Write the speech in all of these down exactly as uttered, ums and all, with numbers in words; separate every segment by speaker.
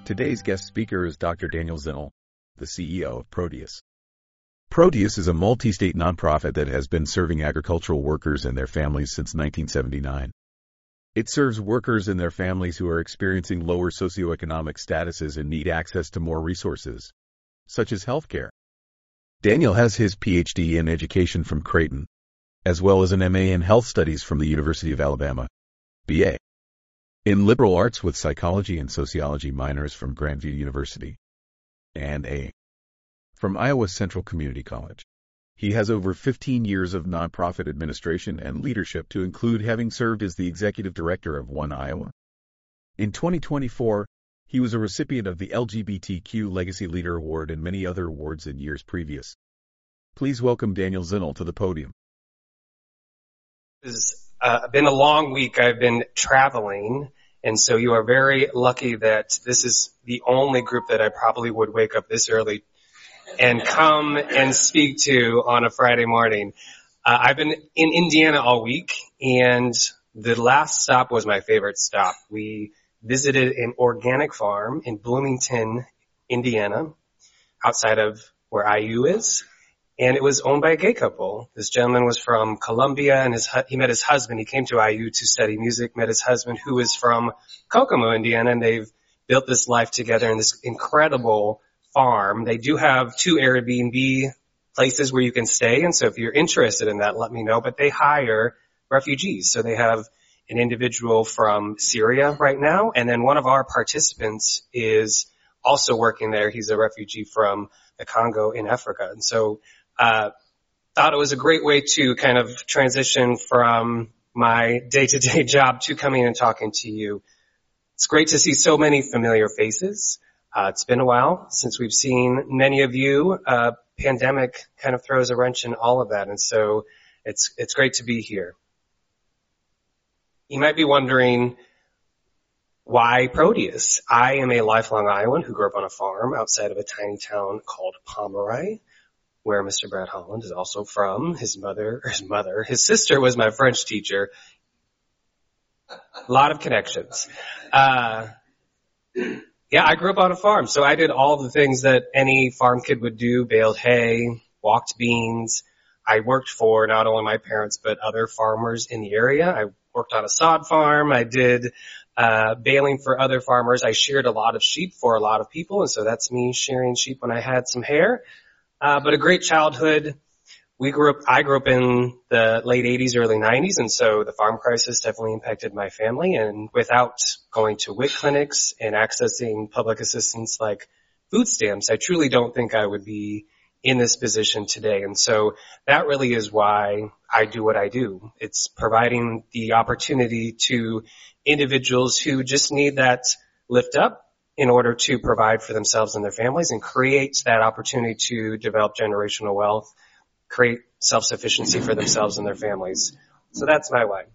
Speaker 1: Today's guest speaker is Doctor Daniel Zinnel, the C E O of Proteus. Proteus is a multi-state nonprofit that has been serving agricultural workers and their families since nineteen seventy-nine. It serves workers and their families who are experiencing lower socioeconomic statuses and need access to more resources, such as healthcare. Daniel has his P H D in education from Creighton, as well as an M A in health studies from the University of Alabama, B A in liberal arts with psychology and sociology minors from Grandview University, and A from Iowa Central Community College. He has over fifteen years of nonprofit administration and leadership, to include having served as the executive director of One Iowa. In twenty twenty-four, he was a recipient of the L G B T Q Legacy Leader Award and many other awards in years previous. Please welcome Daniel Zinnel to the podium.
Speaker 2: It's uh, been a long week. I've been traveling, and so you are very lucky that this is the only group that I probably would wake up this early and come and speak to on a Friday morning. Uh, I've been in Indiana all week, and the last stop was my favorite stop. We visited an organic farm in Bloomington, Indiana, outside of where I U is, and it was owned by a gay couple. This gentleman was from Columbia, and his he met his husband. He came to I U to study music, met his husband, who is from Kokomo, Indiana, and they've built this life together in this incredible farm. They do have two Airbnb places where you can stay, and so if you're interested in that, let me know. But they hire refugees, so they have an individual from Syria right now, and then one of our participants is also working there. He's a refugee from the Congo in Africa, and so uh thought it was a great way to kind of transition from my day-to-day job to coming and talking to you. It's great to see so many familiar faces. Uh, it's been a while since we've seen many of you. Uh, pandemic kind of throws a wrench in all of that, and so it's it's great to be here. You might be wondering, why Proteus? I am a lifelong Iowan who grew up on a farm outside of a tiny town called Pomeroy, where Mister Brad Holland is also from. His mother, or his mother, his sister was my French teacher. A lot of connections. Uh, Yeah, I grew up on a farm, so I did all the things that any farm kid would do: baled hay, walked beans. I worked for not only my parents, but other farmers in the area. I worked on a sod farm. I did uh baling for other farmers. I sheared a lot of sheep for a lot of people, and so that's me shearing sheep when I had some hair. Uh but a great childhood. We grew up, I grew up in the late eighties, early nineties, and so the farm crisis definitely impacted my family. And without going to W I C clinics and accessing public assistance like food stamps, I truly don't think I would be in this position today. And so that really is why I do what I do. It's providing the opportunity to individuals who just need that lift up in order to provide for themselves and their families, and create that opportunity to develop generational wealth, create self-sufficiency for themselves and their families. So that's my why.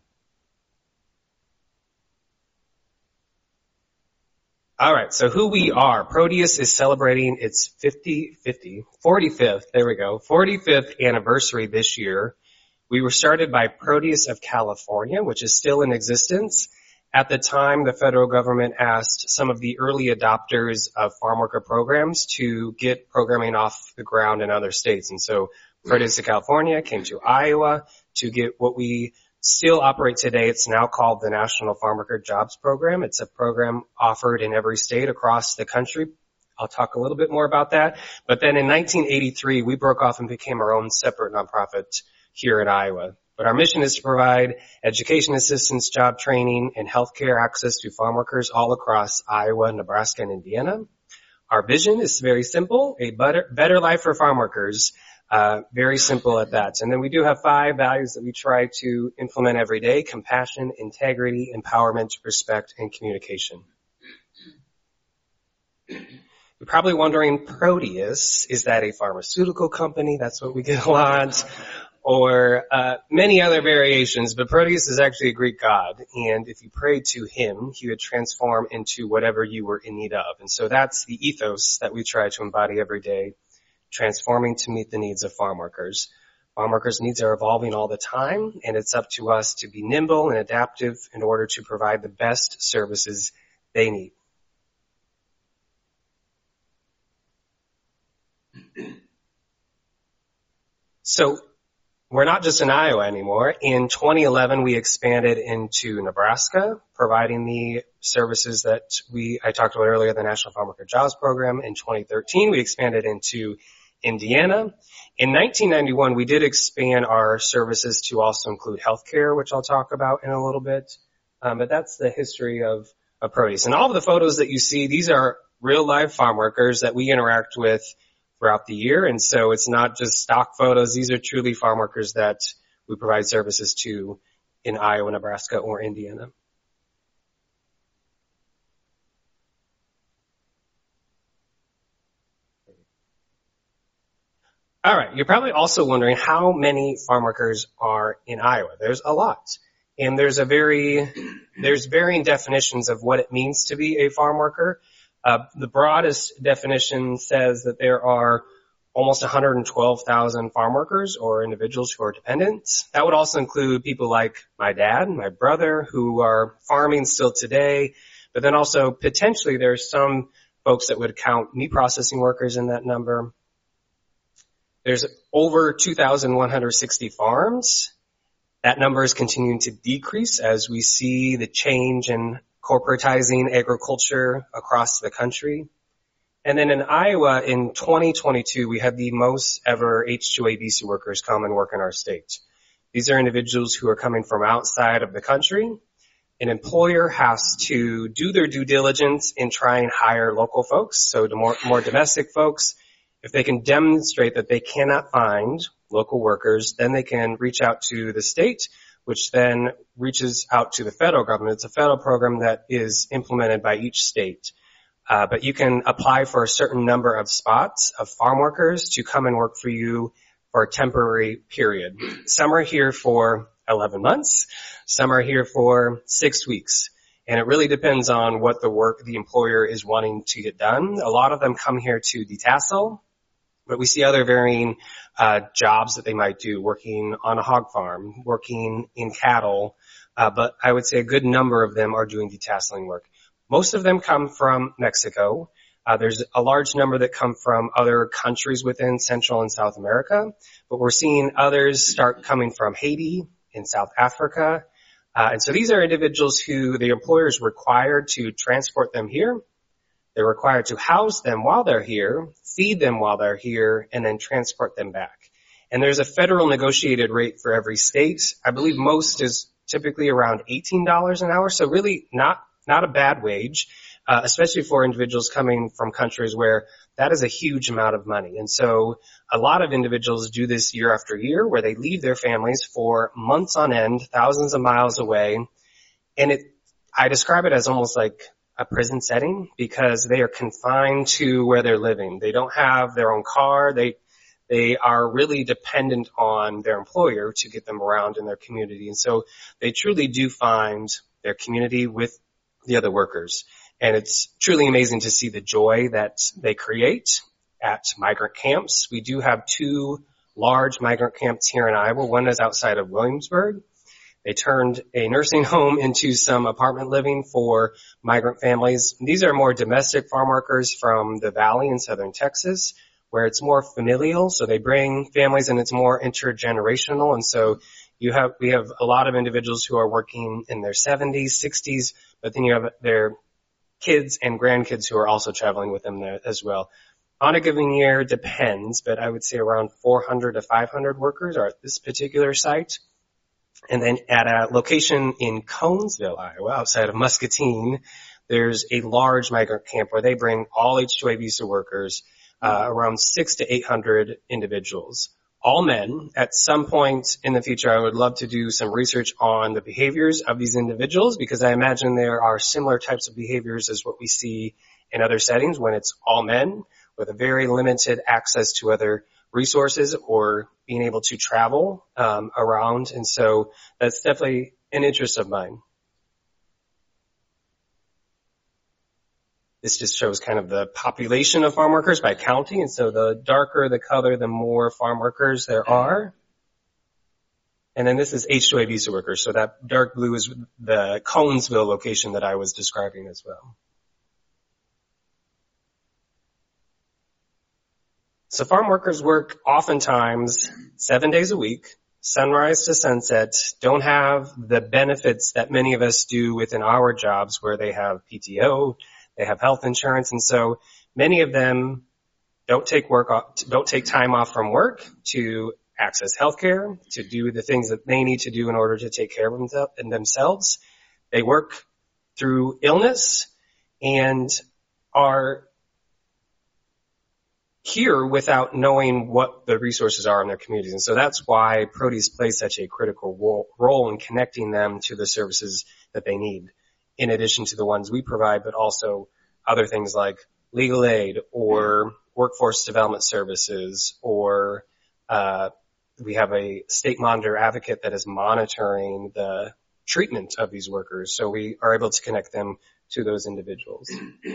Speaker 2: All right, so who we are. Proteus is celebrating its fifty, fifty, forty-fifth, there we go, forty-fifth anniversary this year. We were started by Proteus of California, which is still in existence. At the time, the federal government asked some of the early adopters of farm worker programs to get programming off the ground in other states. And so Proteus of California came to Iowa to get what we still operate today. It's now called the National Farm Worker Jobs Program. It's a program offered in every state across the country. I'll talk a little bit more about that. But then in nineteen eighty-three, we broke off and became our own separate nonprofit here in Iowa. But our mission is to provide education assistance, job training, and healthcare access to farm workers all across Iowa, Nebraska, and Indiana. Our vision is very simple: a better, better life for farm workers. Uh, very simple at that. And then we do have five values that we try to implement every day: compassion, integrity, empowerment, respect, and communication. You're probably wondering, Proteus, is that a pharmaceutical company? That's what we get a lot. Or uh, many other variations, but Proteus is actually a Greek god, and if you prayed to him, he would transform into whatever you were in need of. And so that's the ethos that we try to embody every day: transforming to meet the needs of farm workers. Farm workers' needs are evolving all the time, and it's up to us to be nimble and adaptive in order to provide the best services they need. so we're not just in Iowa anymore. In twenty eleven, we expanded into Nebraska, providing the services that we, I talked about earlier, the National Farm Worker Jobs Program. In twenty thirteen, we expanded into Indiana. In nineteen ninety-one, we did expand our services to also include healthcare, which I'll talk about in a little bit. Um, but that's the history of, of Proteus. And all of the photos that you see, these are real live farm workers that we interact with throughout the year. And so it's not just stock photos. These are truly farm workers that we provide services to in Iowa, Nebraska, or Indiana. All right. You're probably also wondering how many farm workers are in Iowa. There's a lot. And there's a very, there's varying definitions of what it means to be a farm worker. Uh, the broadest definition says that there are almost one hundred twelve thousand farm workers or individuals who are dependents. That would also include people like my dad and my brother who are farming still today. But then also potentially there's some folks that would count meat processing workers in that number. There's over two thousand one hundred sixty farms. That number is continuing to decrease as we see the change in corporatizing agriculture across the country. And then in Iowa in twenty twenty-two, we had the most ever H two A visa workers come and work in our state. These are individuals who are coming from outside of the country. An employer has to do their due diligence and try and hire local folks, so the more, more domestic folks. If they can demonstrate that they cannot find local workers, then they can reach out to the state, which then reaches out to the federal government. It's a federal program that is implemented by each state. Uh, but you can apply for a certain number of spots of farm workers to come and work for you for a temporary period. Some are here for eleven months. Some are here for six weeks. And it really depends on what the work the employer is wanting to get done. A lot of them come here to detassel, but we see other varying uh, jobs that they might do, working on a hog farm, working in cattle. Uh, but I would say a good number of them are doing detasseling work. Most of them come from Mexico. Uh, there's a large number that come from other countries within Central and South America, but we're seeing others start coming from Haiti and South Africa. Uh, and so these are individuals who the employer is required to transport them here. They're required to house them while they're here, feed them while they're here, and then transport them back. And there's a federal negotiated rate for every state. I believe most is typically around eighteen dollars an hour, so really not not a bad wage, uh, especially for individuals coming from countries where that is a huge amount of money. And so a lot of individuals do this year after year where they leave their families for months on end, thousands of miles away. And it, I describe it as almost like a prison setting because they are confined to where they're living. They don't have their own car. They, they are really dependent on their employer to get them around in their community. And so they truly do find their community with the other workers. And it's truly amazing to see the joy that they create at migrant camps. We do have two large migrant camps here in Iowa. One is outside of Williamsburg. They turned a nursing home into some apartment living for migrant families. These are more domestic farm workers from the valley in southern Texas, where it's more familial. So they bring families and it's more intergenerational. And so you have, we have a lot of individuals who are working in their seventies, sixties, but then you have their kids and grandkids who are also traveling with them there as well. On a given year, depends, but I would say around four hundred to five hundred workers are at this particular site. And then at a location in Conesville, Iowa, outside of Muscatine, there's a large migrant camp where they bring all H two A visa workers, uh, around six to eight hundred individuals. All men. At some point in the future, I would love to do some research on the behaviors of these individuals because I imagine there are similar types of behaviors as what we see in other settings when it's all men with a very limited access to other resources or being able to travel um, around. And so that's definitely an interest of mine. This just shows kind of the population of farm workers by county. And so the darker the color, the more farm workers there are. And then this is H two A visa workers. So that dark blue is the Conesville location that I was describing as well. So farm workers work oftentimes seven days a week, sunrise to sunset, don't have the benefits that many of us do within our jobs where they have P T O, they have health insurance, and so many of them don't take work off, don't take time off from work to access healthcare, to do the things that they need to do in order to take care of themselves. They work through illness and are here without knowing what the resources are in their communities. And so that's why Proteus plays such a critical role in connecting them to the services that they need, in addition to the ones we provide, but also other things like legal aid or workforce development services, or uh, we have a state monitor advocate that is monitoring the treatment of these workers. So we are able to connect them to those individuals.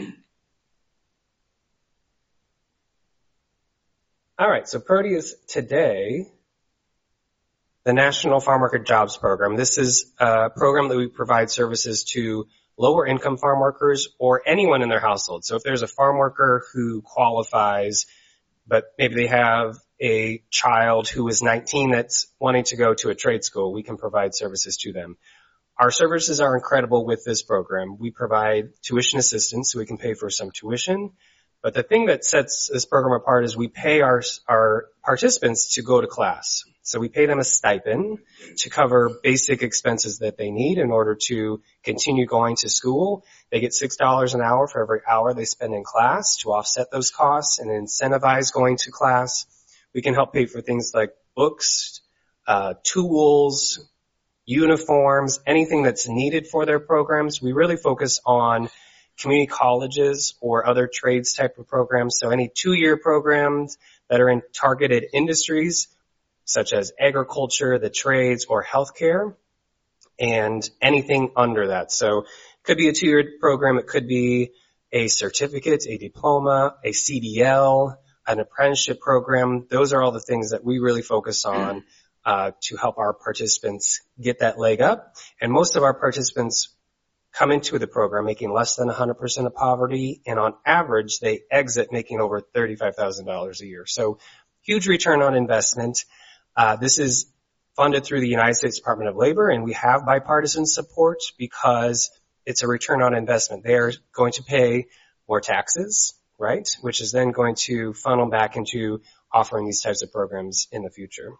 Speaker 2: All right, so Proteus today, the National Farm Worker Jobs Program. This is a program that we provide services to lower income farm workers or anyone in their household. So if there's a farm worker who qualifies, but maybe they have a child who is nineteen that's wanting to go to a trade school, we can provide services to them. Our services are incredible with this program. We provide tuition assistance, so we can pay for some tuition. But the thing that sets this program apart is we pay our, our participants to go to class. So we pay them a stipend to cover basic expenses that they need in order to continue going to school. They get six dollars an hour for every hour they spend in class to offset those costs and incentivize going to class. We can help pay for things like books, uh, tools, uniforms, anything that's needed for their programs. We really focus on community colleges or other trades type of programs. So any two-year programs that are in targeted industries, such as agriculture, the trades, or healthcare, and anything under that. So it could be a two-year program. It could be a certificate, a diploma, a C D L, an apprenticeship program. Those are all the things that we really focus on uh, to help our participants get that leg up. And most of our participants come into the program making less than one hundred percent of poverty, and on average, they exit making over thirty-five thousand dollars a year. So huge return on investment. Uh, this is funded through the United States Department of Labor, and we have bipartisan support because it's a return on investment. They are going to pay more taxes, right, which is then going to funnel back into offering these types of programs in the future.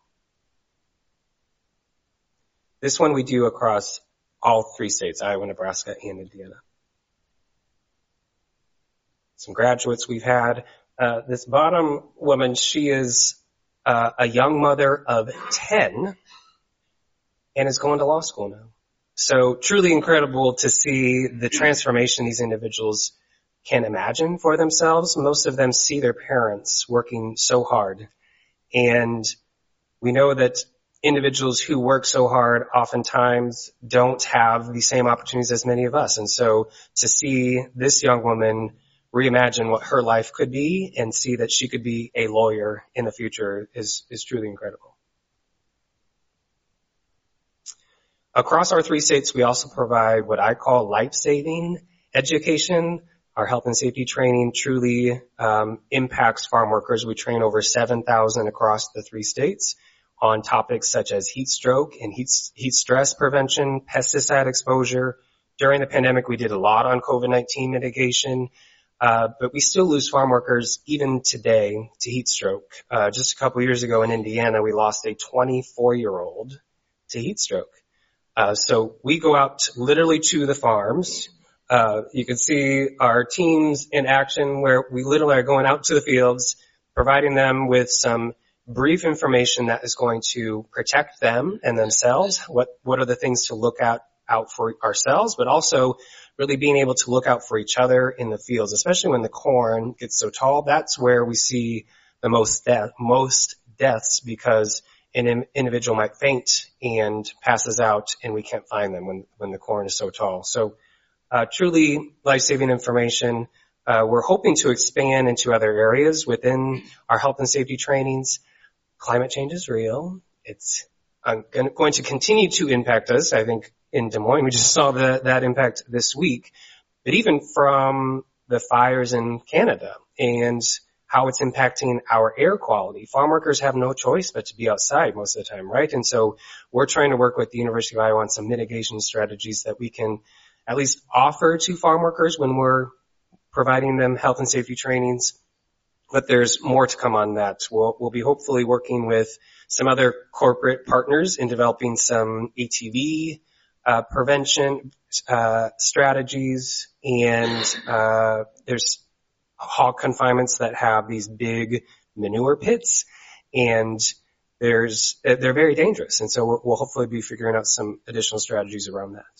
Speaker 2: This one we do across all three states, Iowa, Nebraska, and Indiana. Some graduates we've had. Uh, this bottom woman, she is uh, a young mother of ten and is going to law school now. So truly incredible to see the transformation these individuals can imagine for themselves. Most of them see their parents working so hard. And we know that individuals who work so hard oftentimes don't have the same opportunities as many of us. And so to see this young woman reimagine what her life could be and see that she could be a lawyer in the future is, is truly incredible. Across our three states, we also provide what I call life-saving education. Our health and safety training truly um, impacts farm workers. We train over seven thousand across the three states on topics such as heat stroke and heat, heat stress prevention, pesticide exposure. During the pandemic, we did a lot on COVID nineteen mitigation, uh, but we still lose farm workers even today to heat stroke. Uh, just a couple years ago in Indiana, we lost a twenty-four-year-old to heat stroke. Uh, so we go out literally to the farms. Uh, you can see our teams in action where we literally are going out to the fields, providing them with some brief information that is going to protect them and themselves. What, what are the things to look out, out for ourselves, but also really being able to look out for each other in the fields, especially when the corn gets so tall. That's where we see the most death, most deaths because an individual might faint and passes out and we can't find them when, when the corn is so tall. So, uh, truly life-saving information. Uh, we're hoping to expand into other areas within our health and safety trainings. Climate change is real. It's uh, going to continue to impact us. I think in Des Moines, we just saw the, that impact this week. But even from the fires in Canada and how it's impacting our air quality. Farm workers have no choice but to be outside most of the time, right? And so we're trying to work with the University of Iowa on some mitigation strategies that we can at least offer to farm workers when we're providing them health and safety trainings. But there's more to come on that. We'll, we'll be hopefully working with some other corporate partners in developing some A T V uh, prevention uh, strategies, and uh, there's hog confinements that have these big manure pits, and there's they're very dangerous. And so we'll, we'll hopefully be figuring out some additional strategies around that.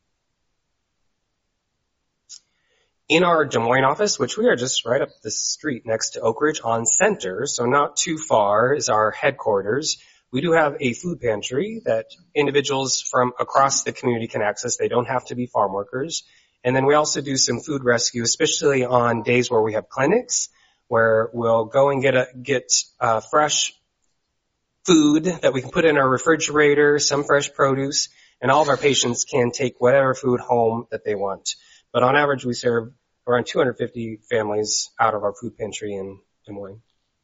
Speaker 2: In our Des Moines office, which we are just right up the street next to Oak Ridge on Center, so not too far is our headquarters, we do have a food pantry that individuals from across the community can access. They don't have to be farm workers. And then we also do some food rescue, especially on days where we have clinics, where we'll go and get a, get uh, fresh food that we can put in our refrigerator, some fresh produce, and all of our patients can take whatever food home that they want. But on average, we serve around two hundred fifty families out of our food pantry in Des Moines.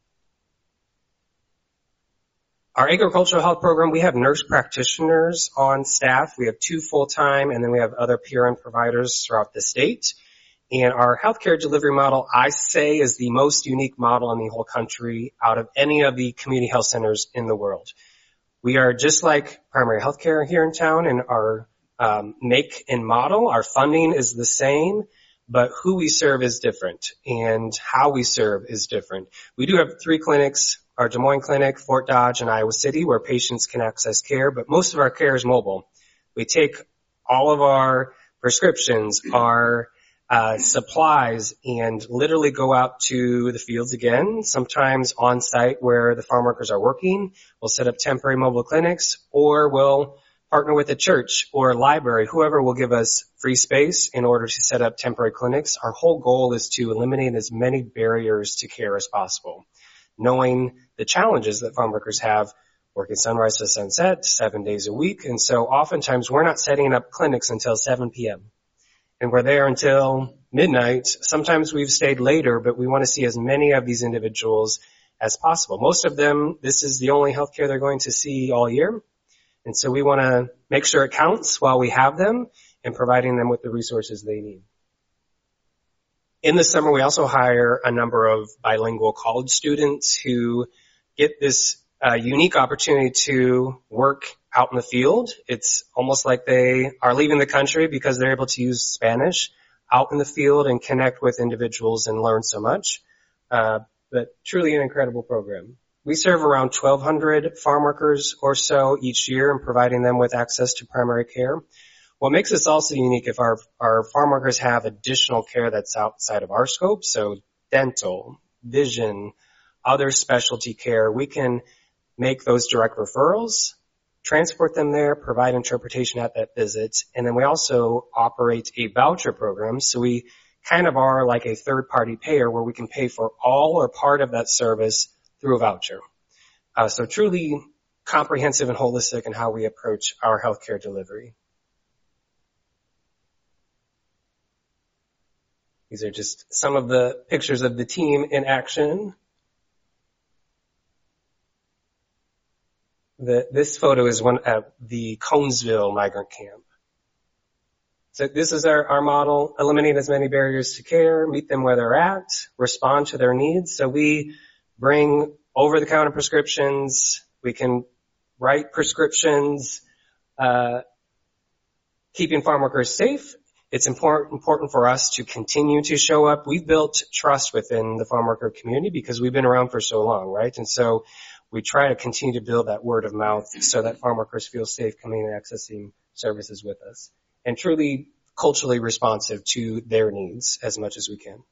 Speaker 2: Our agricultural health program, we have nurse practitioners on staff. We have two full-time, and then we have other P R N providers throughout the state. And our healthcare delivery model, I say, is the most unique model in the whole country out of any of the community health centers in the world. We are just like primary healthcare here in town, and our um, make and model, our funding is the same, but who we serve is different, and how we serve is different. We do have three clinics, our Des Moines Clinic, Fort Dodge, and Iowa City, where patients can access care, but most of our care is mobile. We take all of our prescriptions, our uh, supplies, and literally go out to the fields again, sometimes on site where the farm workers are working. We'll set up temporary mobile clinics, or we'll partner with a church or a library, whoever will give us free space in order to set up temporary clinics. Our whole goal is to eliminate as many barriers to care as possible, knowing the challenges that farm workers have working sunrise to sunset, seven days a week. And so oftentimes we're not setting up clinics until seven p.m. and we're there until midnight. Sometimes we've stayed later, but we want to see as many of these individuals as possible. Most of them, this is the only healthcare they're going to see all year. And so we want to make sure it counts while we have them and providing them with the resources they need. In the summer, we also hire a number of bilingual college students who get this uh, unique opportunity to work out in the field. It's almost like they are leaving the country because they're able to use Spanish out in the field and connect with individuals and learn so much. Uh, but truly an incredible program. We serve around twelve hundred farm workers or so each year and providing them with access to primary care. What makes us also unique if our, our farm workers have additional care that's outside of our scope, so dental, vision, other specialty care, we can make those direct referrals, transport them there, provide interpretation at that visit, and then we also operate a voucher program, so we kind of are like a third-party payer where we can pay for all or part of that service through a voucher. Uh, so truly comprehensive and holistic in how we approach our healthcare delivery. These are just some of the pictures of the team in action. The, this photo is one at the Conesville migrant camp. So this is our, our model: eliminate as many barriers to care, meet them where they're at, respond to their needs. So we bring over-the-counter prescriptions. We can write prescriptions, uh, keeping farm workers safe. It's important, important for us to continue to show up. We've built trust within the farm worker community because we've been around for so long, right? And so we try to continue to build that word of mouth so that farm workers feel safe coming and accessing services with us, and truly culturally responsive to their needs as much as we can.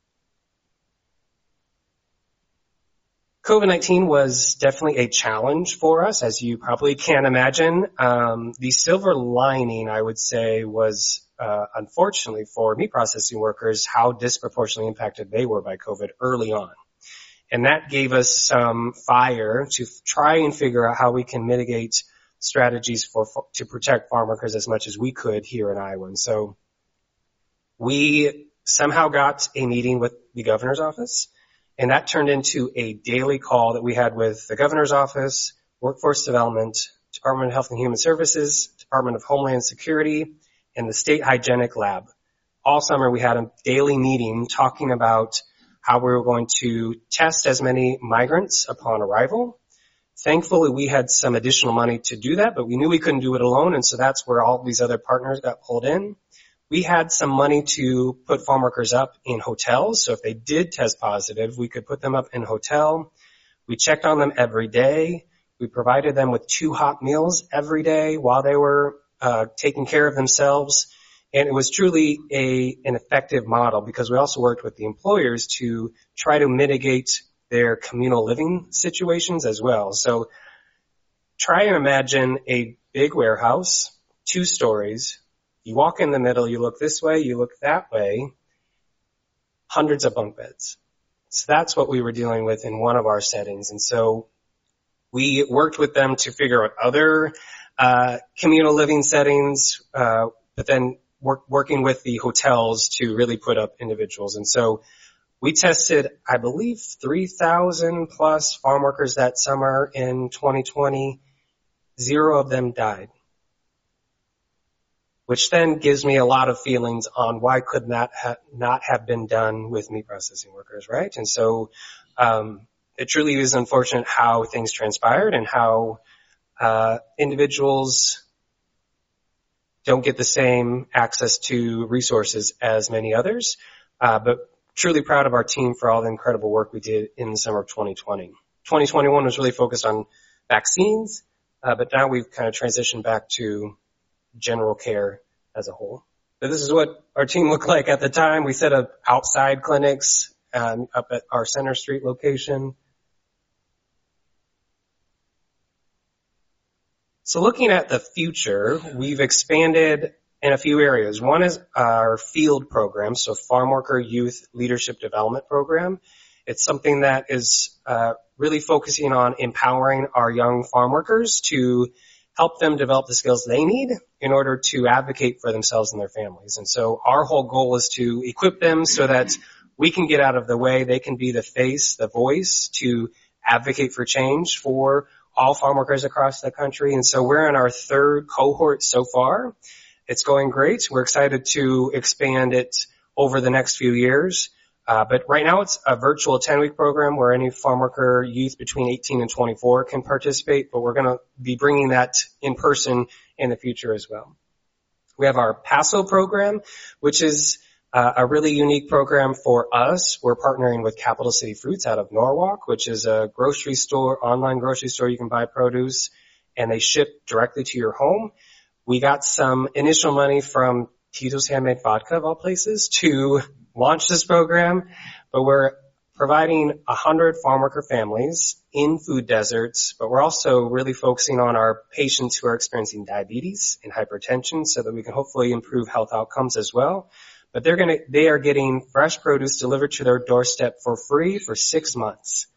Speaker 2: COVID nineteen was definitely a challenge for us, as you probably can imagine. Um, the silver lining, I would say, was uh, unfortunately for meat processing workers, how disproportionately impacted they were by COVID early on. And that gave us some fire to try and figure out how we can mitigate strategies for, for to protect farm workers as much as we could here in Iowa. And so we somehow got a meeting with the governor's office, And that turned into a daily call that we had with the governor's office, workforce development, Department of Health and Human Services, Department of Homeland Security, and the state hygienic lab. All summer we had a daily meeting talking about how we were going to test as many migrants upon arrival. Thankfully, we had some additional money to do that, but we knew we couldn't do it alone, and so that's where all these other partners got pulled in. We had some money to put farm workers up in hotels, so if they did test positive, we could put them up in a hotel. We checked on them every day. We provided them with two hot meals every day while they were uh, taking care of themselves. And it was truly a an effective model because we also worked with the employers to try to mitigate their communal living situations as well. So try and imagine a big warehouse, two stories. You walk in the middle, you look this way, you look that way, hundreds of bunk beds. So that's what we were dealing with in one of our settings. And so we worked with them to figure out other uh, communal living settings, uh, but then work, working with the hotels to really put up individuals. And so we tested, I believe, three thousand plus farm workers that summer in twenty twenty. Zero of them died, which then gives me a lot of feelings on why could that ha- not have been done with meat processing workers, right? And so um, it truly is unfortunate how things transpired and how uh, individuals don't get the same access to resources as many others, uh, but truly proud of our team for all the incredible work we did in the summer of twenty twenty. twenty twenty-one was really focused on vaccines, uh, but now we've kind of transitioned back to general care as a whole. So this is what our team looked like at the time. We set up outside clinics um, up at our Center Street location. So looking at the future, we've expanded in a few areas. One is our field program, so Farm Worker Youth Leadership Development Program. It's something that is uh, really focusing on empowering our young farm workers to help them develop the skills they need in order to advocate for themselves and their families. And so our whole goal is to equip them so that we can get out of the way, they can be the face, the voice to advocate for change for all farm workers across the country. And so we're in our third cohort so far. It's going great. We're excited to expand it over the next few years. Uh, but right now it's a virtual ten-week program where any farm worker youth between eighteen and twenty-four can participate, but we're going to be bringing that in person in the future as well. We have our Paso program, which is uh, a really unique program for us. We're partnering with Capital City Fruits out of Norwalk, which is a grocery store, online grocery store you can buy produce, and they ship directly to your home. We got some initial money from Tito's Handmade Vodka, of all places, to launch this program, but we're providing one hundred farm worker families in food deserts, but we're also really focusing on our patients who are experiencing diabetes and hypertension so that we can hopefully improve health outcomes as well. But they're going to, they are getting fresh produce delivered to their doorstep for free for six months.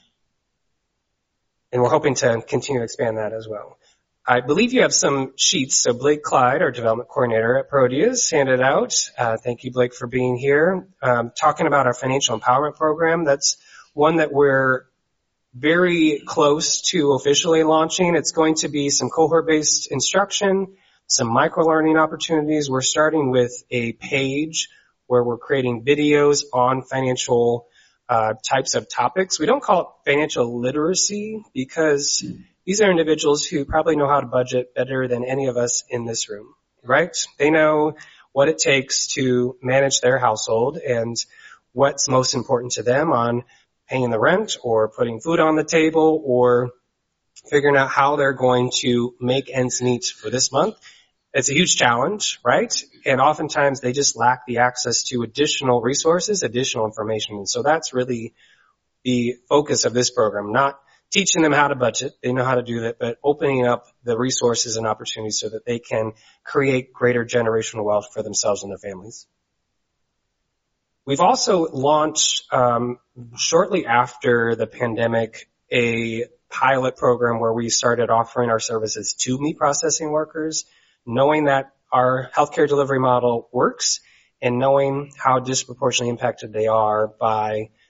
Speaker 2: And we're hoping to continue to expand that as well. I believe you have some sheets. So Blake Clyde, our development coordinator at Proteus, handed out. Uh, thank you, Blake, for being here. Um, talking about our financial empowerment program. That's one that we're very close to officially launching. It's going to be some cohort-based instruction, some micro-learning opportunities. We're starting with a page where we're creating videos on financial uh, types of topics. We don't call it financial literacy because these are individuals who probably know how to budget better than any of us in this room, right? They know what it takes to manage their household and what's most important to them on paying the rent or putting food on the table or figuring out how they're going to make ends meet for this month. It's a huge challenge, right? And oftentimes they just lack the access to additional resources, additional information. And so that's really the focus of this program, not teaching them how to budget, they know how to do that, but opening up the resources and opportunities so that they can create greater generational wealth for themselves and their families. We've also launched, um, shortly after the pandemic, a pilot program where we started offering our services to meat processing workers, knowing that our healthcare delivery model works and knowing how disproportionately impacted they are by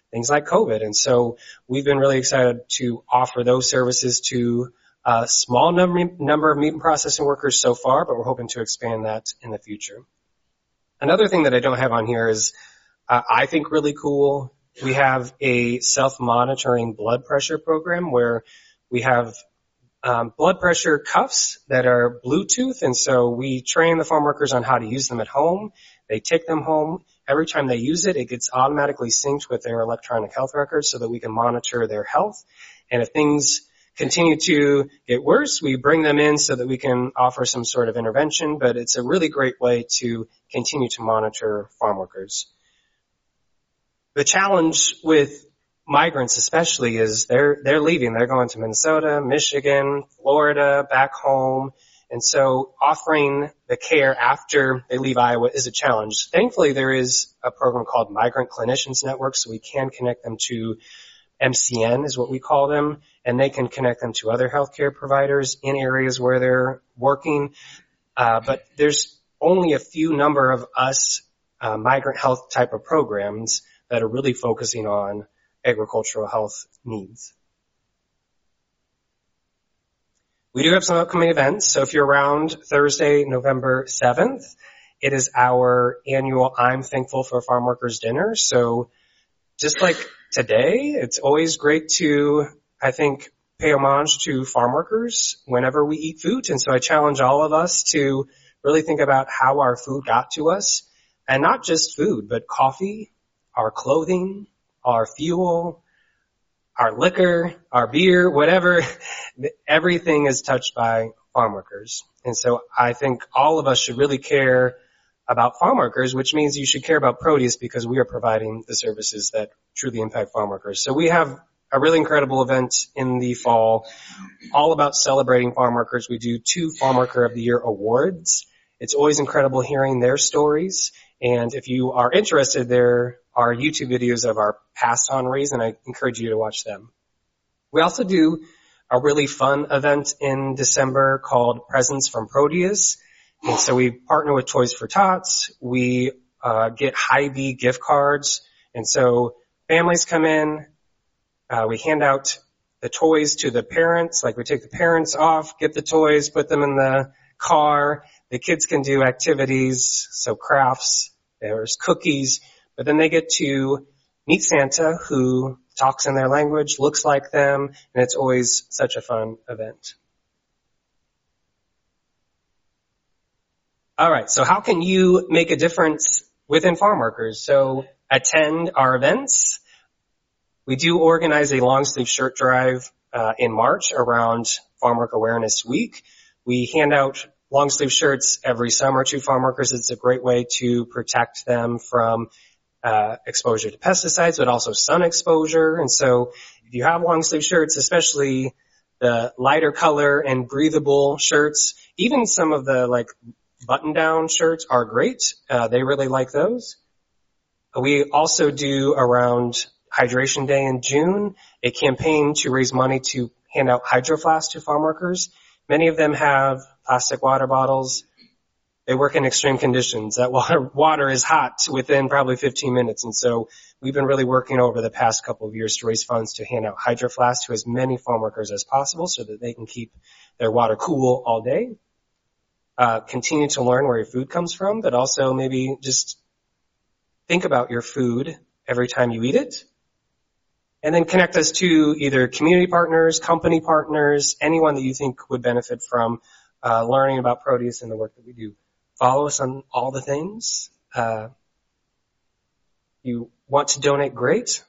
Speaker 2: things like COVID. And so we've been really excited to offer those services to a small number, number of meat and processing workers so far, but we're hoping to expand that in the future. Another thing that I don't have on here is, uh, I think really cool. We have a self-monitoring blood pressure program where we have um, blood pressure cuffs that are Bluetooth, and so we train the farm workers on how to use them at home. They take them home. Every time they use it, it gets automatically synced with their electronic health records so that we can monitor their health. And if things continue to get worse, we bring them in so that we can offer some sort of intervention, but it's a really great way to continue to monitor farm workers. The challenge with migrants especially is they're they're leaving. They're going to Minnesota, Michigan, Florida, back home. And so offering the care after they leave Iowa is a challenge. Thankfully, there is a program called Migrant Clinicians Network, so we can connect them to M C N is what we call them, and they can connect them to other healthcare providers in areas where they're working. Uh, but there's only a few number of us uh, migrant health type of programs that are really focusing on agricultural health needs. We do have some upcoming events. So if you're around Thursday, November seventh, it is our annual I'm Thankful for Farm Workers dinner. So just like today, it's always great to, I think, pay homage to farm workers whenever we eat food. And so I challenge all of us to really think about how our food got to us, and not just food, but coffee, our clothing, our fuel, our liquor, our beer, whatever. Everything is touched by farm workers. And so I think all of us should really care about farm workers, which means you should care about Proteus because we are providing the services that truly impact farm workers. So we have a really incredible event in the fall all about celebrating farm workers. We do two Farm Worker of the Year awards. It's always incredible hearing their stories. And if you are interested, there are YouTube videos of our past honorees, and I encourage you to watch them. We also do a really fun event in December called Presents from Proteus. And so we partner with Toys for Tots. We uh, get Hy-Vee gift cards. And so families come in. Uh, we hand out the toys to the parents. Like we take the parents off, get the toys, put them in the car. The kids can do activities, so crafts. There's cookies. But then they get to meet Santa, who talks in their language, looks like them, and it's always such a fun event. All right, so how can you make a difference within farm workers? So attend our events. We do organize a long sleeve shirt drive uh, in March around Farm Work Awareness Week. We hand out long sleeve shirts every summer to farm workers. It's a great way to protect them from uh exposure to pesticides, but also sun exposure. And so if you have long sleeve shirts, especially the lighter color and breathable shirts, even some of the like button down shirts are great. Uh, they really like those. We also do around Hydration Day in June, a campaign to raise money to hand out Hydro Flasks to farm workers. Many of them have plastic water bottles. They work in extreme conditions. That water, water is hot within probably fifteen minutes. And so we've been really working over the past couple of years to raise funds to hand out Hydro Flasks to as many farm workers as possible so that they can keep their water cool all day. Uh, continue to learn where your food comes from, but also maybe just think about your food every time you eat it. And then connect us to either community partners, company partners, anyone that you think would benefit from uh, learning about Proteus and the work that we do. Follow us on all the things. Uh, you want to donate? Great.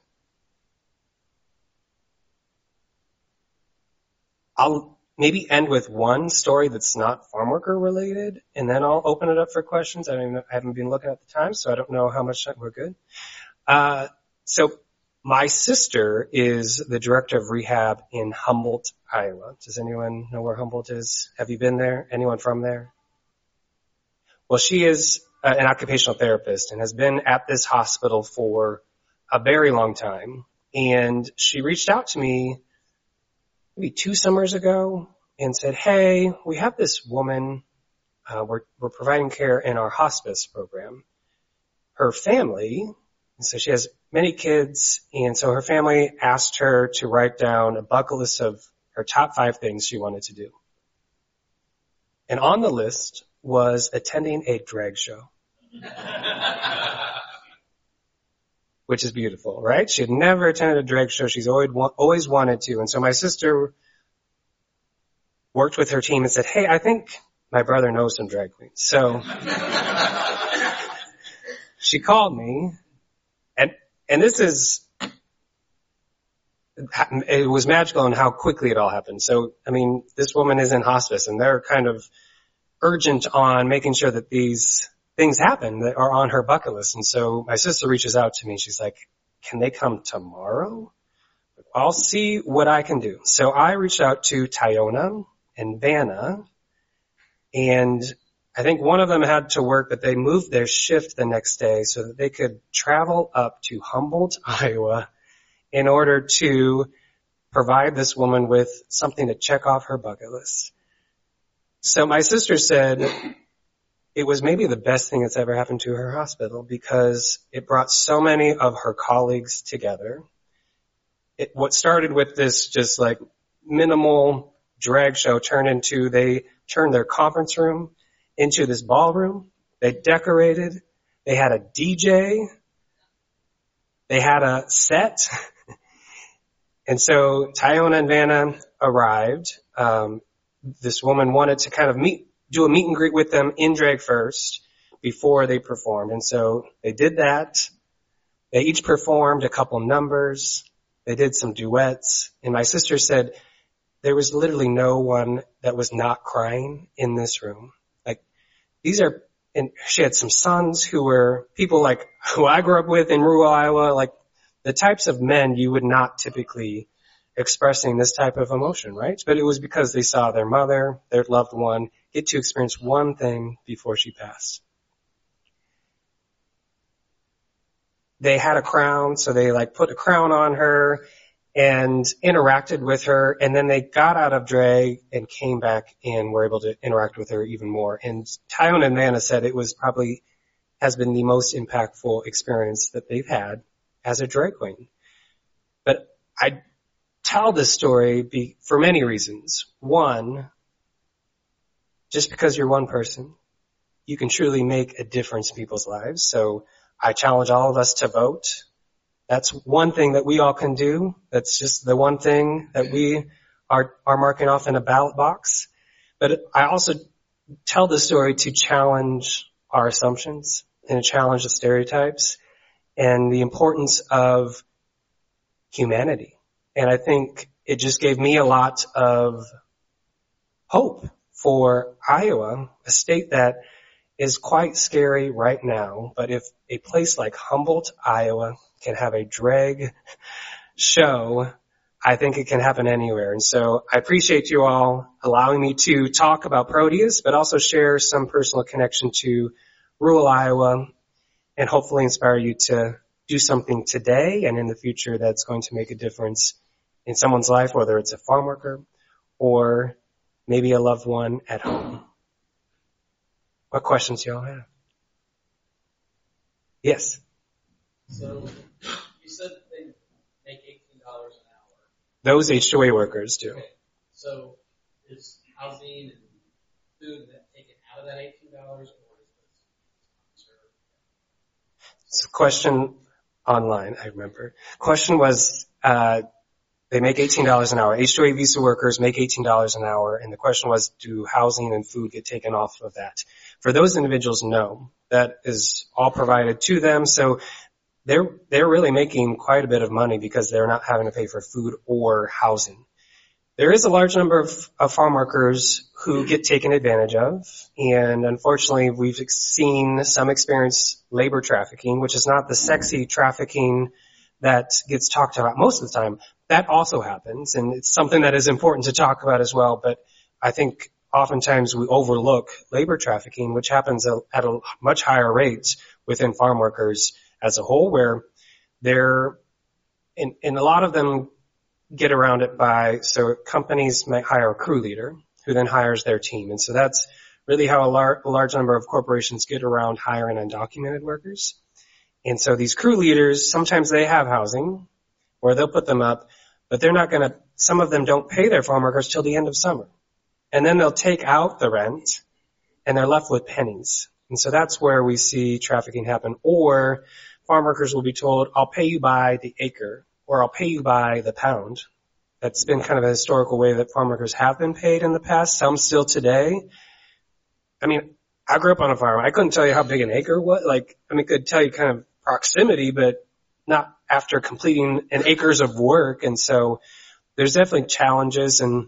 Speaker 2: I'll maybe end with one story that's not farm worker related, and then I'll open it up for questions. I don't even know, I haven't been looking at the time, so I don't know how much time we're good. Uh, so my sister is the director of rehab in Humboldt, Iowa. Does anyone know where Humboldt is? Have you been there? Anyone from there? Well, she is uh, an occupational therapist and has been at this hospital for a very long time. And she reached out to me maybe two summers ago and said, hey, we have this woman, uh, we're, we're providing care in our hospice program. Her family And so she has many kids, and so her family asked her to write down a bucket list of her top five things she wanted to do. And on the list was attending a drag show. Which is beautiful, right? She had never attended a drag show. She's always, always wanted to. And so my sister worked with her team and said, hey, I think my brother knows some drag queens. So she called me, and and this is, it was magical in how quickly it all happened. So, I mean, this woman is in hospice, and they're kind of urgent on making sure that these things happen that are on her bucket list. And so my sister reaches out to me. She's like, can they come tomorrow? I'll see what I can do. So I reached out to Tyona and Vanna, and I think one of them had to work, but they moved their shift the next day so that they could travel up to Humboldt, Iowa, in order to provide this woman with something to check off her bucket list. So my sister said it was maybe the best thing that's ever happened to her hospital because it brought so many of her colleagues together. It, what started with this just like minimal drag show turned into, they turned their conference room into this ballroom. They decorated. They had a D J. They had a set. And so Tyona and Vanna arrived. Um, this woman wanted to kind of meet, do a meet and greet with them in drag first before they performed. And so they did that. They each performed a couple numbers. They did some duets. And my sister said there was literally no one that was not crying in this room. Like these are, and she had some sons who were people like who I grew up with in rural Iowa, like the types of men you would not typically expressing this type of emotion, right? But it was because they saw their mother, their loved one, get to experience one thing before she passed. They had a crown, so they like put a crown on her and interacted with her, and then they got out of drag and came back and were able to interact with her even more. And Tyona and Vanna said it was probably has been the most impactful experience that they've had as a drag queen. But I tell this story be, for many reasons. One, just because you're one person, you can truly make a difference in people's lives. So I challenge all of us to vote. That's one thing that we all can do. That's just the one thing that we are, are marking off in a ballot box. But I also tell this story to challenge our assumptions and challenge the stereotypes and the importance of humanity. And I think it just gave me a lot of hope for Iowa, a state that is quite scary right now. But if a place like Humboldt, Iowa can have a drag show, I think it can happen anywhere. And so I appreciate you all allowing me to talk about Proteus, but also share some personal connection to rural Iowa and hopefully inspire you to do something today and in the future that's going to make a difference in someone's life, whether it's a farm worker or maybe a loved one at home. What questions do y'all have? Yes.
Speaker 3: So you said that they make eighteen dollars an hour.
Speaker 2: Those H two A workers do.
Speaker 3: Okay. So is housing and food that taken out of that eighteen dollars, or is this conserved?
Speaker 2: It's a question online, I remember. Question was, uh, they make eighteen dollars an hour. H two A visa workers make eighteen dollars an hour. And the question was, do housing and food get taken off of that? For those individuals, no. That is all provided to them. So they're, they're really making quite a bit of money because they're not having to pay for food or housing. There is a large number of, of farm workers who get taken advantage of. And unfortunately, we've seen some experience labor trafficking, which is not the sexy trafficking that gets talked about most of the time. That also happens, and it's something that is important to talk about as well. But I think oftentimes we overlook labor trafficking, which happens at a much higher rates within farm workers as a whole, where they're, and, and a lot of them get around it by, so companies might hire a crew leader who then hires their team. And so that's really how a, lar- a large number of corporations get around hiring undocumented workers. And so these crew leaders, sometimes they have housing or they'll put them up, but they're not going to, some of them don't pay their farm workers till the end of summer. And then they'll take out the rent and they're left with pennies. And so that's where we see trafficking happen. Or farm workers will be told, I'll pay you by the acre or I'll pay you by the pound. That's been kind of a historical way that farm workers have been paid in the past, some still today. I mean, I grew up on a farm. I couldn't tell you how big an acre was. Like, I mean, I could tell you kind of proximity, but not after completing an acres of work. And so there's definitely challenges, and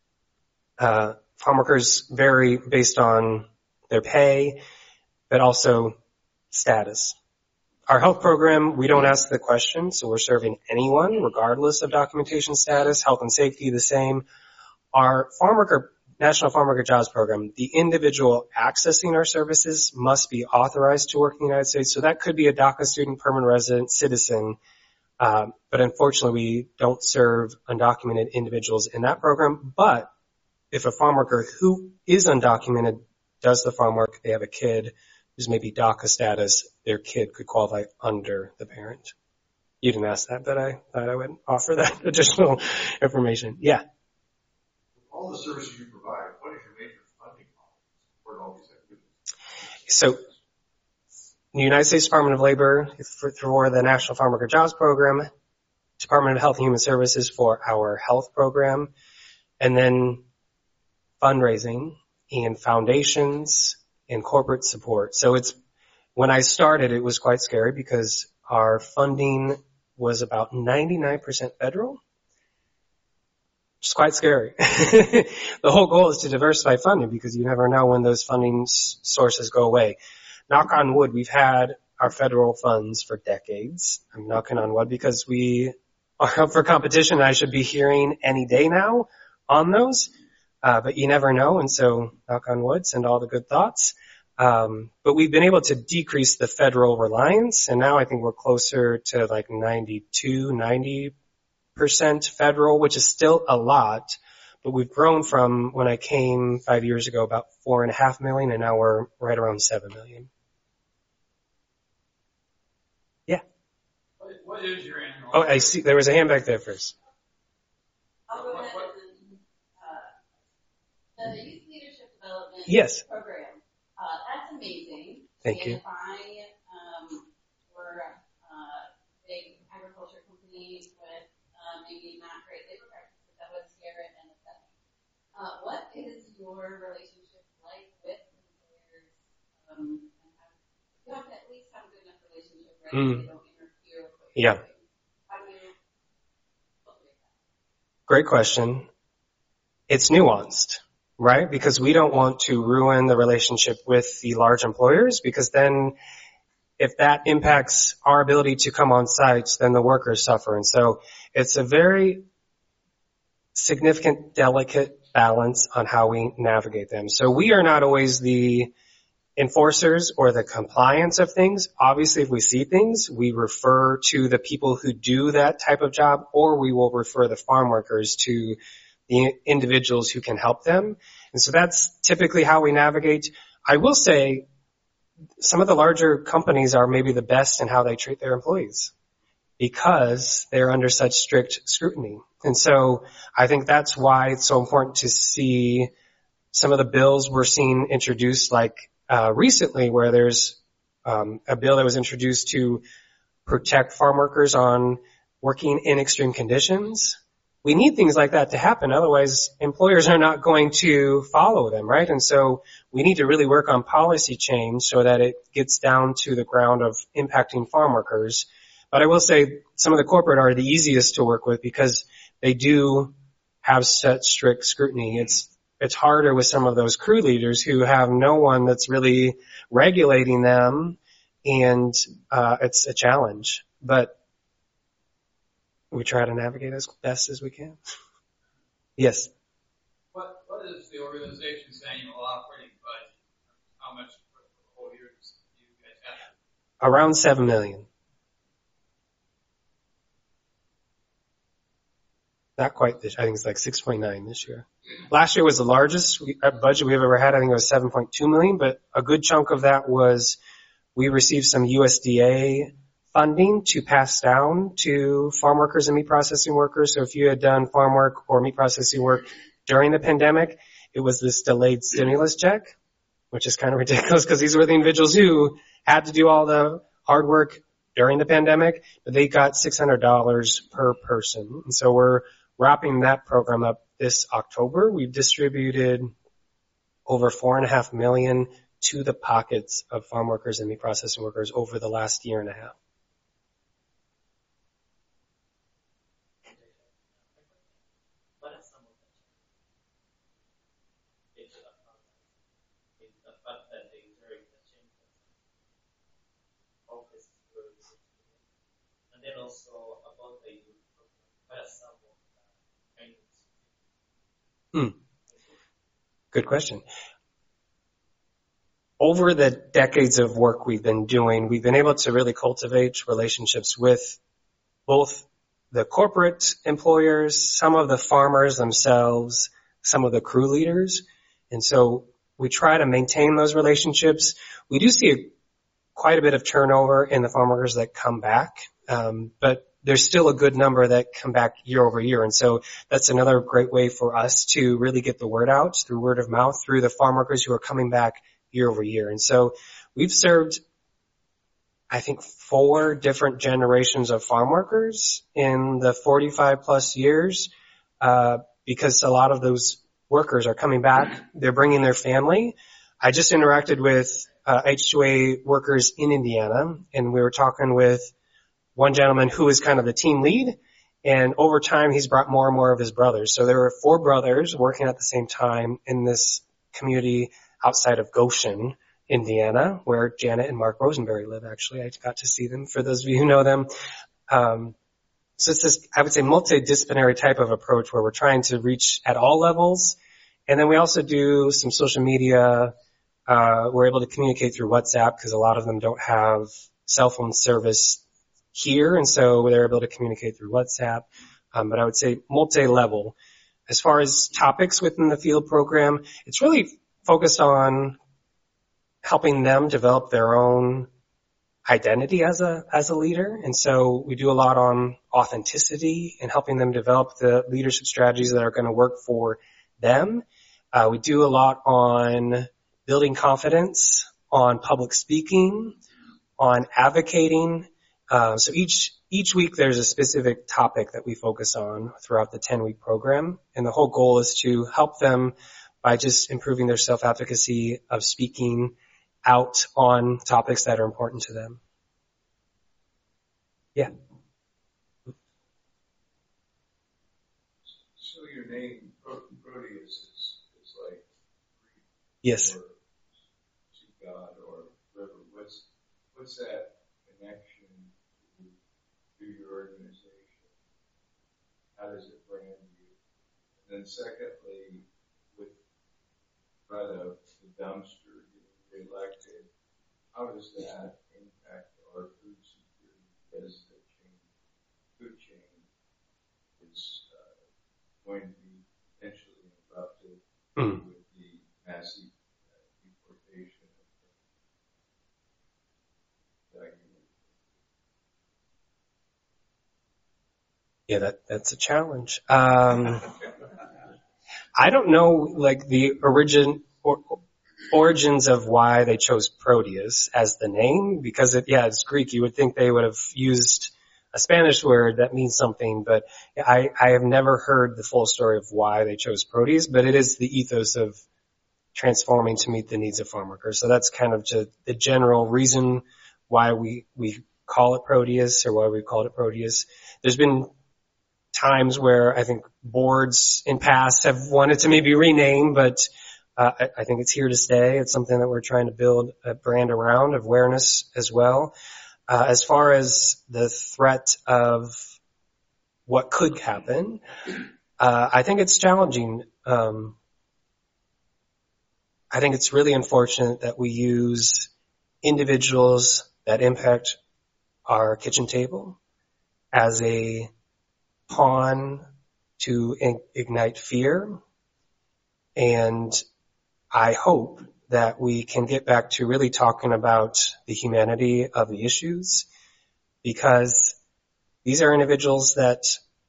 Speaker 2: uh farm workers vary based on their pay, but also status. Our health program, we don't ask the question, so we're serving anyone regardless of documentation status, health and safety the same. Our farm worker National Farm Worker Jobs Program, the individual accessing our services must be authorized to work in the United States. So that could be a DACA student, permanent resident, citizen. Um, but unfortunately, we don't serve undocumented individuals in that program. But if a farm worker who is undocumented does the farm work, they have a kid who's maybe DACA status, their kid could qualify under the parent. You didn't ask that, but I thought I would offer that additional information. Yeah.
Speaker 4: All the services you provide, what is your major funding model to support all these activities?
Speaker 2: So, the United States Department of Labor for, for the National Farm Worker Jobs Program, Department of Health and Human Services for our health program, and then fundraising and foundations and corporate support. So it's, when I started, it was quite scary because our funding was about ninety-nine percent federal. It's quite scary. The whole goal is to diversify funding because you never know when those funding s- sources go away. Knock on wood, we've had our federal funds for decades. I'm knocking on wood because we are up for competition. I should be hearing any day now on those, uh, but you never know. And so, knock on wood, send all the good thoughts. Um, but we've been able to decrease the federal reliance, and now I think we're closer to like ninety-two, ninety percent federal, which is still a lot, but we've grown from when I came five years ago about four and a half million, and now we're right around seven million. Yeah.
Speaker 3: What, what is your annual?
Speaker 2: Oh, I see. There was a hand back there first.
Speaker 5: I'll go ahead and, uh, the Youth Leadership Development
Speaker 2: Yes.
Speaker 5: Program. Uh, that's amazing.
Speaker 2: Thank
Speaker 5: and
Speaker 2: you.
Speaker 5: If I, um, were, uh, big agriculture company with, uh, maybe not great labor practices, that would scare it and upset me. Uh, what is your relationship like with employers? Um, and how, you have to at least have a good enough relationship, right?
Speaker 2: Mm.
Speaker 5: They don't interfere with what
Speaker 2: Yeah.
Speaker 5: you're doing. How do you cultivate that?
Speaker 2: Great question. It's nuanced, right? Because we don't want to ruin the relationship with the large employers, because then if that impacts our ability to come on site, then the workers suffer. And so it's a very significant, delicate balance on how we navigate them. So we are not always the enforcers or the compliance of things. Obviously, if we see things, we refer to the people who do that type of job, or we will refer the farm workers to the individuals who can help them. And so that's typically how we navigate. I will say some of the larger companies are maybe the best in how they treat their employees because they're under such strict scrutiny. And so I think that's why it's so important to see some of the bills we're seeing introduced, like uh, recently, where there's um, a bill that was introduced to protect farm workers on working in extreme conditions. We need things like that to happen. Otherwise, employers are not going to follow them, right? And so we need to really work on policy change so that it gets down to the ground of impacting farm workers. But I will say some of the corporate are the easiest to work with because they do have such strict scrutiny. It's it's harder with some of those crew leaders who have no one that's really regulating them, and uh, it's a challenge. But we try to navigate as best as we can. Yes.
Speaker 3: What What is the organization's annual operating budget? How much for the whole year do you guys have?
Speaker 2: Around seven million. Not quite this. I think it's like six point nine this year. Last year was the largest we, uh, budget we've ever had. I think it was seven point two million, but a good chunk of that was we received some U S D A funding to pass down to farm workers and meat processing workers. So if you had done farm work or meat processing work during the pandemic, it was this delayed stimulus check, which is kind of ridiculous because these were the individuals who had to do all the hard work during the pandemic, but they got six hundred dollars per person. And so we're wrapping that program up this October. We've distributed over four and a half million to the pockets of farm workers and meat processing workers over the last year and a half.
Speaker 3: What are some of the challenges of the fact that there is very the change of this and then also about the youth program? What are some of the findings?
Speaker 2: Hmm. Good question. Over the decades of work we've been doing, we've been able to really cultivate relationships with both the corporate employers, some of the farmers themselves, some of the crew leaders. And so we try to maintain those relationships. We do see a, quite a bit of turnover in the farm workers that come back, um, but there's still a good number that come back year over year. And so that's another great way for us to really get the word out through word of mouth, through the farm workers who are coming back year over year. And so we've served, I think, four different generations of farm workers in the forty-five plus years, uh, because a lot of those workers are coming back. They're bringing their family. I just interacted with uh, H two A workers in Indiana, and we were talking with one gentleman who is kind of the team lead, and over time he's brought more and more of his brothers. So there were four brothers working at the same time in this community outside of Goshen, Indiana, where Janet and Mark Rosenberry live, actually. I got to see them, for those of you who know them. Um, so it's this, I would say, multidisciplinary type of approach where we're trying to reach at all levels. And then we also do some social media. Uh, we're able to communicate through WhatsApp because a lot of them don't have cell phone service here, and so they're able to communicate through WhatsApp. Um, but I would say multi-level. As far as topics within the field program, it's really focused on helping them develop their own identity as a as a leader. And so we do a lot on authenticity and helping them develop the leadership strategies that are going to work for them. Uh, we do a lot on building confidence, on public speaking, on advocating. Uh, so each each week there's a specific topic that we focus on throughout the ten-week program. And the whole goal is to help them by just improving their self-advocacy of speaking out on topics that are important to them. Yeah.
Speaker 4: So your name, Proteus, is, is like
Speaker 2: Yes.
Speaker 4: or see God or whatever. What's what's that connection to, to your organization? How does it brand you? And then secondly, with by the, the dumpster getting reelected, how does that impact our food security as the chain, food chain is uh, going to be potentially interrupted mm. with the massive uh, deportation of documents?
Speaker 2: Yeah, that that's a challenge. Um, I don't know, like, the origin or, origins of why they chose Proteus as the name, because it, yeah, it's Greek. You would think they would have used a Spanish word that means something, but I, I have never heard the full story of why they chose Proteus, but it is the ethos of transforming to meet the needs of farm workers. So that's kind of just the general reason why we, we call it Proteus, or why we called it Proteus. There's been times where I think boards in past have wanted to maybe rename, but uh, I, I think it's here to stay. It's something that we're trying to build a brand around, awareness as well. Uh, as far as the threat of what could happen, uh, I think it's challenging. Um, I think it's really unfortunate that we use individuals that impact our kitchen table as a pawn to in- ignite fear. And I hope that we can get back to really talking about the humanity of the issues, because these are individuals that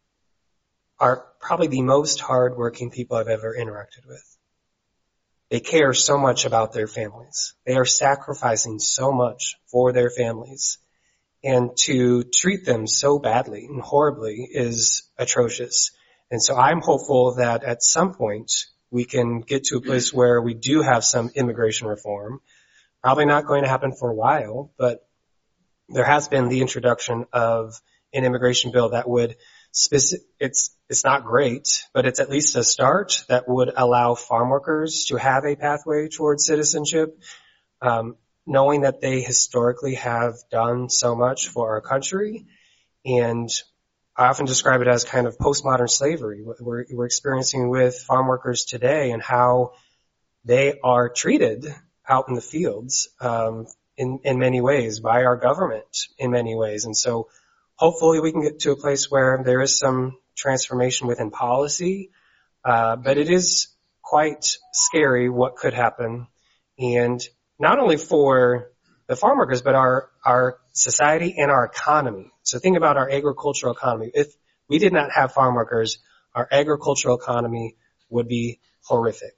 Speaker 2: are probably the most hardworking people I've ever interacted with. They care so much about their families. They are sacrificing so much for their families. And to treat them so badly and horribly is atrocious. And so I'm hopeful that at some point we can get to a place where we do have some immigration reform. Probably not going to happen for a while, but there has been the introduction of an immigration bill that would specific, it's, it's not great, but it's at least a start that would allow farm workers to have a pathway towards citizenship, um, knowing that they historically have done so much for our country. And I often describe it as kind of postmodern slavery. We're, we're experiencing with farm workers today and how they are treated out in the fields, um, in, in many ways by our government in many ways. And so hopefully we can get to a place where there is some transformation within policy. Uh, but it is quite scary what could happen. And not only for the farm workers, but our, our society and our economy. So think about our agricultural economy. If we did not have farm workers, our agricultural economy would be horrific.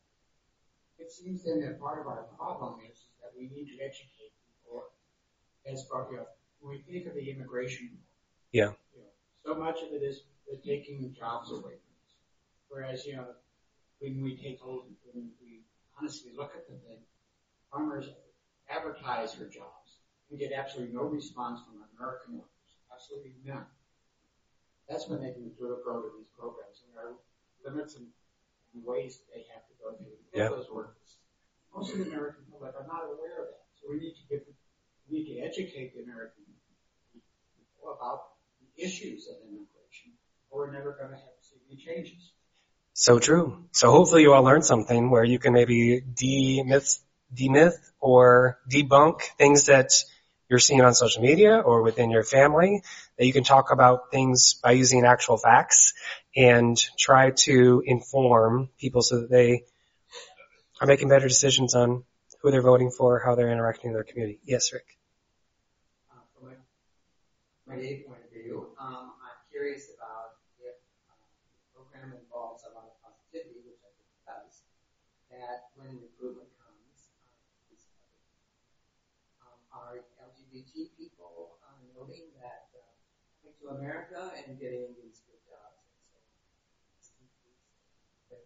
Speaker 6: It seems then that part of our problem is that we need to educate people as far, you know, when we think of the immigration,
Speaker 2: yeah,
Speaker 6: you know, so much of it is taking jobs away from us. Whereas, you know, when we take hold, when we honestly look at the thing, farmers advertise for jobs and get absolutely no response from American workers. Absolutely none. That's when they can go to these programs. And there are limits and ways that they have to go through to get
Speaker 2: yeah.
Speaker 6: those workers. Most of the American public are not aware of that. So we need to give, we need to educate the American people about the issues of immigration, or we're never going to have to see any changes.
Speaker 2: So true. So hopefully you all learned something where you can maybe demyth, demyth or debunk things that you're seeing on social media or within your family, that you can talk about things by using actual facts and try to inform people so that they are making better decisions on who they're voting for, how they're interacting in their community. Yes, Rick.
Speaker 7: Uh, from my, my data point of view, um, I'm curious about if uh, the program involves a lot of positivity, which I think it does, that when recruitment comes, uh, um, are L G B T people uh, noting that uh, coming to America and getting these good jobs and so on?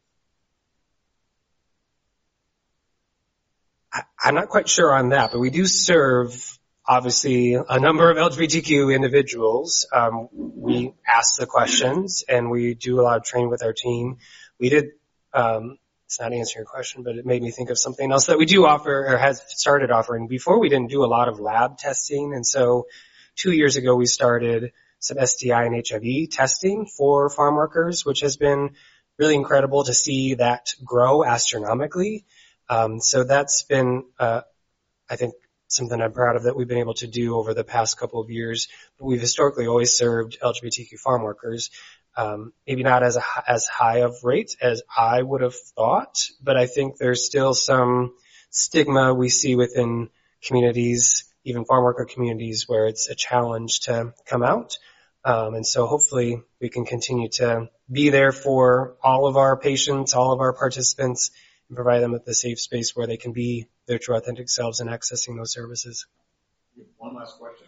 Speaker 2: I'm not quite sure on that, but we do serve, obviously, a number of L G B T Q individuals. Um, we ask the questions, and we do a lot of training with our team. We did, um, it's not answering your question, but it made me think of something else that we do offer, or has started offering. Before, we didn't do a lot of lab testing, and so two years ago, we started some S T I and H I V testing for farm workers, which has been really incredible to see that grow astronomically. Um, so that's been, uh, I think, something I'm proud of that we've been able to do over the past couple of years. But we've historically always served L G B T Q farm workers, um, maybe not as a, as high of rate as I would have thought, but I think there's still some stigma we see within communities, even farm worker communities, where it's a challenge to come out. Um, and so hopefully we can continue to be there for all of our patients, all of our participants, and provide them with a safe space where they can be their true authentic selves and accessing those services.
Speaker 4: One last question.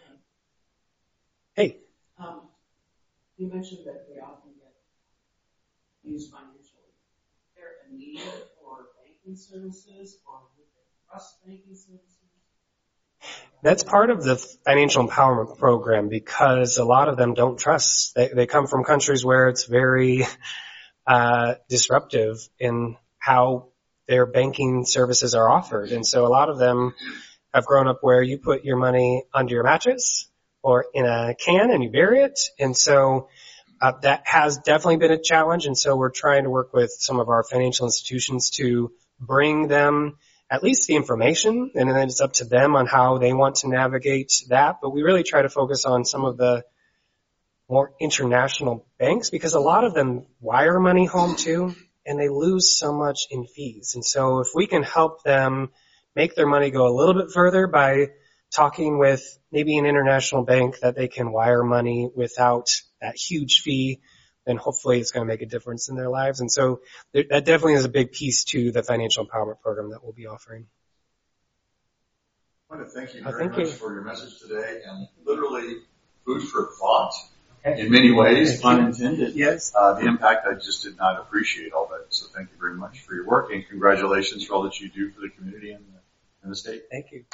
Speaker 2: Hey.
Speaker 3: Um, you mentioned that they often get used financially. Is there a need for banking services, or would they trust banking services?
Speaker 2: That's part of the financial empowerment program, because a lot of them don't trust. They, they come from countries where it's very uh, disruptive in how their banking services are offered. And so a lot of them have grown up where you put your money under your mattress or in a can and you bury it. And so uh, that has definitely been a challenge. And so we're trying to work with some of our financial institutions to bring them at least the information, and then it's up to them on how they want to navigate that. But we really try to focus on some of the more international banks, because a lot of them wire money home too, and they lose so much in fees. And so if we can help them make their money go a little bit further by talking with maybe an international bank that they can wire money without that huge fee, then hopefully it's going to make a difference in their lives. And so there, that definitely is a big piece to the financial empowerment program that we'll be offering.
Speaker 8: I want to thank you
Speaker 2: Oh,
Speaker 8: very
Speaker 2: thank
Speaker 8: much
Speaker 2: you.
Speaker 8: for your message today, and literally food for thought
Speaker 2: Okay.
Speaker 8: in many ways,
Speaker 2: Thank you.
Speaker 8: pun intended.
Speaker 2: Yes.
Speaker 8: Uh, the impact I just did not appreciate all that. So thank you very much for your work, and congratulations for all that you do for the community and the, and the state.
Speaker 2: Thank you.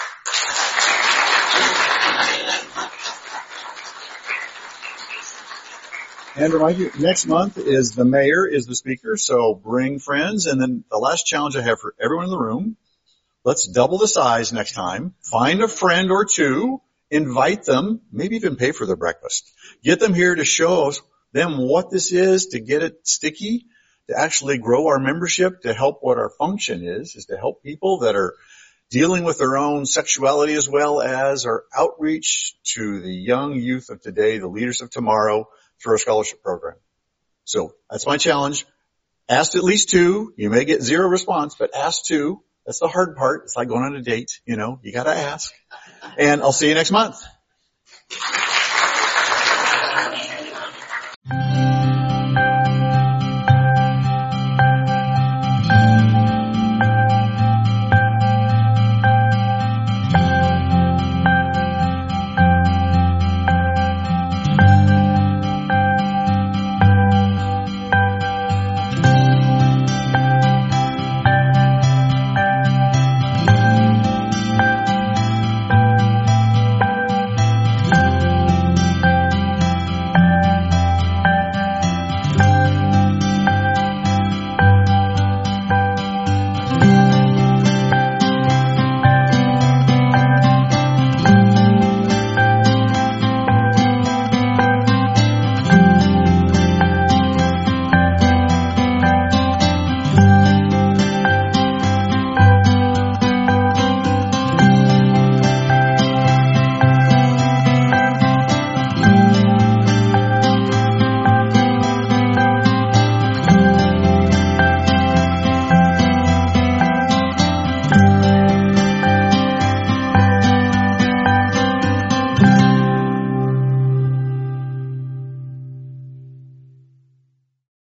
Speaker 9: And remind you, next month is the mayor is the speaker, so bring friends. And then the last challenge I have for everyone in the room, let's double the size next time. Find a friend or two, invite them, maybe even pay for their breakfast. Get them here to show us them what this is, to get it sticky, to actually grow our membership, to help what our function is, is to help people that are dealing with their own sexuality as well as our outreach to the young youth of today, the leaders of tomorrow, through our scholarship program. So that's my challenge. Ask at least two. You may get zero response, but ask two. That's the hard part. It's like going on a date, you know, you gotta ask. And I'll see you next month.